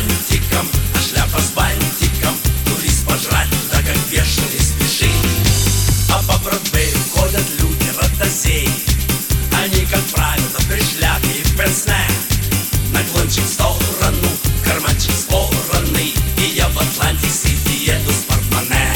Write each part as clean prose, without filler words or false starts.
фантиком, а шляпа с бантиком. Турист пожрать туда как бешеный спешит. А по Бродвею ходят люди ротозеи. Они, как правило, при шляпе и в пенсне. Наклончик в сторону, карманчик споранный, и я в Атлантик Сити еду с портмоне.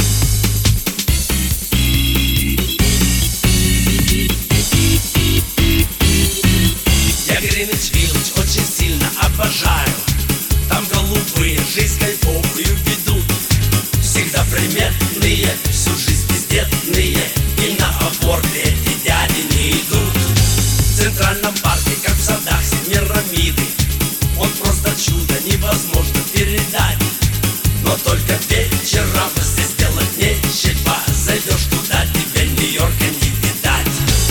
Я Гринвич-Виллидж очень сильно обожаю. Там голубые жизнь кайфовую ведут. Всегда приметные, всю жизнь бездетные, и на аборты эти дяди не идут. В Центральном парке, как в садах Семирамиды, он просто чудо, невозможно передать. Но только вечером здесь делать нечего. Зайдешь туда, тебе Нью-Йорка не видать.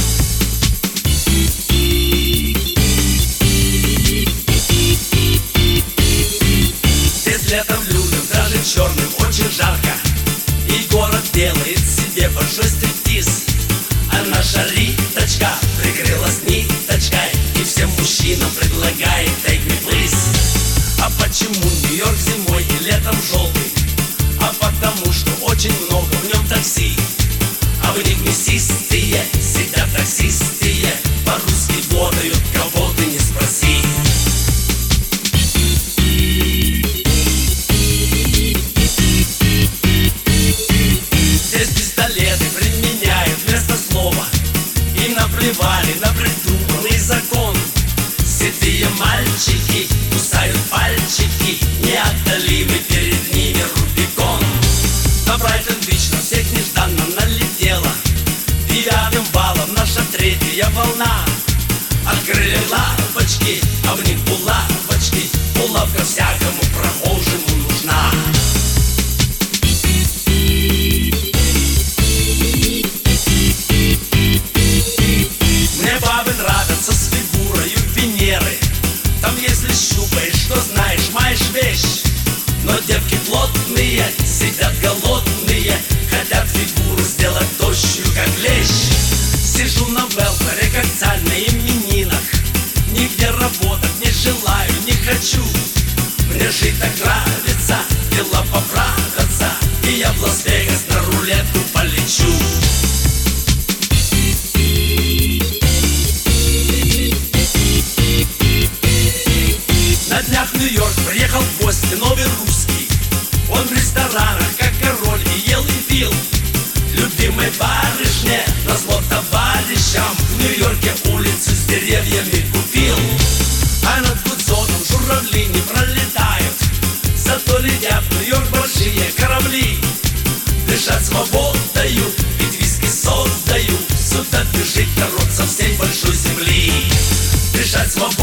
Здесь летом людям, даже черным, очень жарко. И город делает себе большой стриптиз. А наша Риточка прикрылась ниточкой и всем мужчинам предлагает take me please. А почему Нью-Йорк зимой и летом желтый? А потому что очень много в нем такси. А в них мясистые сидят таксистые, по-русски водают, кого ты не спроси. Здесь пистолеты применяют вместо слова. И наплевали на придуманный закон. Седые мальчики кусают пальчики, неотдалимый перед ними Рубикон. На Брайтон-Бич на всех нежданно налетела. 9-м баллом наша третья волна. Открыли лавочки, а в них булавочки. Булавка всякому прохожему нужна. Мне бабы нравятся с фигурою Венеры. Там если щупаешь, что знаешь, маешь вещь. Но девки плотные, сидят голодные, хотят фигуру сделать тощую, как лещ. Сижу на велфере, как царь на именинах. Нигде работать не желаю, не хочу. Мне жить так нравится, дела поправятся, и я в Лас-Вегас на рулетку полечу. На днях в Нью-Йорк приехал в гости новый русский. Он в ресторанах, как король, и ел, и пил. Любимой барышне, назло товарищам, в Нью-Йорке улицу с деревьями купил. А над Гудзоном журавли не пролетают, зато летят в Нью-Йорк большие корабли. Дышать свободою, пить виски содою, сюда бежит народ со всей большой земли. Дышать свободою.